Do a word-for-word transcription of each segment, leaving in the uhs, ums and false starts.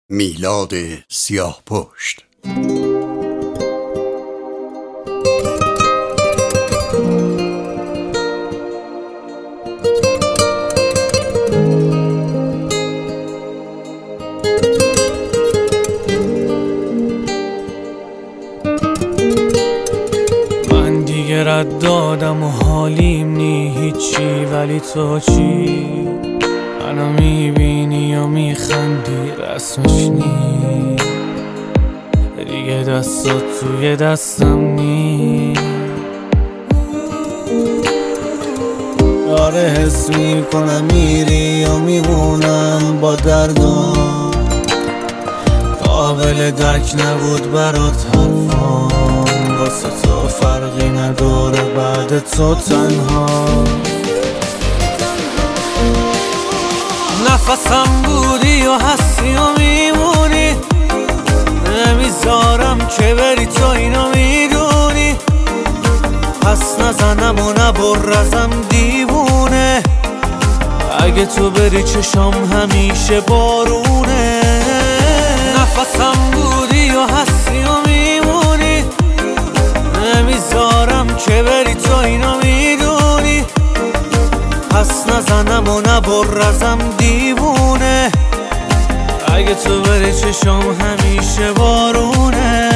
میلاد سیاهپشت. من دیگه رد دادم و حالیم نی هیچی، ولی تو چی؟ منو میبینی و میخندی، رسمش نی دیگه دستات توی دستم نی. آره حس میکنم میری و میمونم با دردم، قابل درک نبود برات حرفام، واسه تو فرقی نداره بعد تو تنها. نفسم بودی و هستی و میمونی، نمیذارم که بری تو اینو میدونی، پس نزنم و نبرزم دیوونه، اگه تو بری چشام همیشه بارونه. نفسم بودی و هستی و میمونی، نمیذارم که بری تو اینو میدونی، پس نزنم و نبرزم دیوونه، اگه تو بری چشام همیشه بارونه.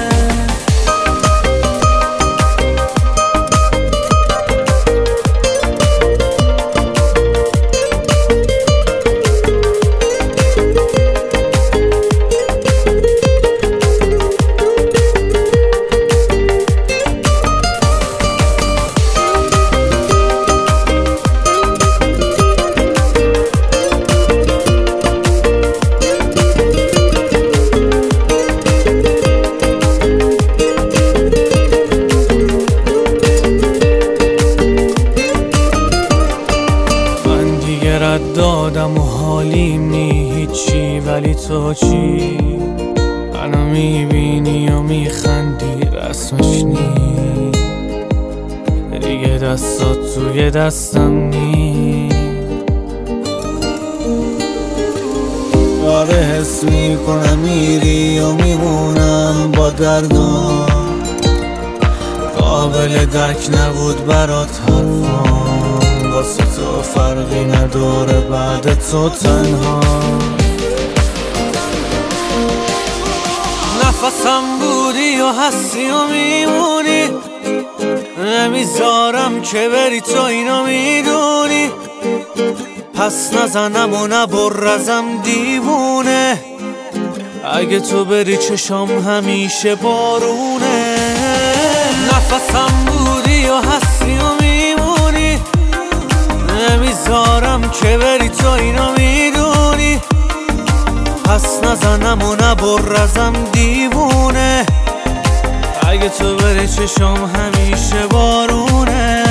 رد دادم و حالیم نی هیچی، ولی تو چی؟ منو میبینی و میخندی، رسمش نی دیگه دستات توی دستم نی. آره حس میکنم میری و میمونم با دردم، قابل درک نبود برات حرفام، واسه تو فرقی نداره بعد تو تنها. نفسم بودی و هستی و میمونی، نمیذارم که بری تو اینو میدونی، پس نزنم و نبرزم دیوونه، اگه تو بری چشام همیشه بارونه. نفسم بودی و هستی و میمونی، نمیذارم که بری تو اینو میدونی، پس نزنم و نبرزم دیوونه، اگه تو بری چشام همیشه بارونه.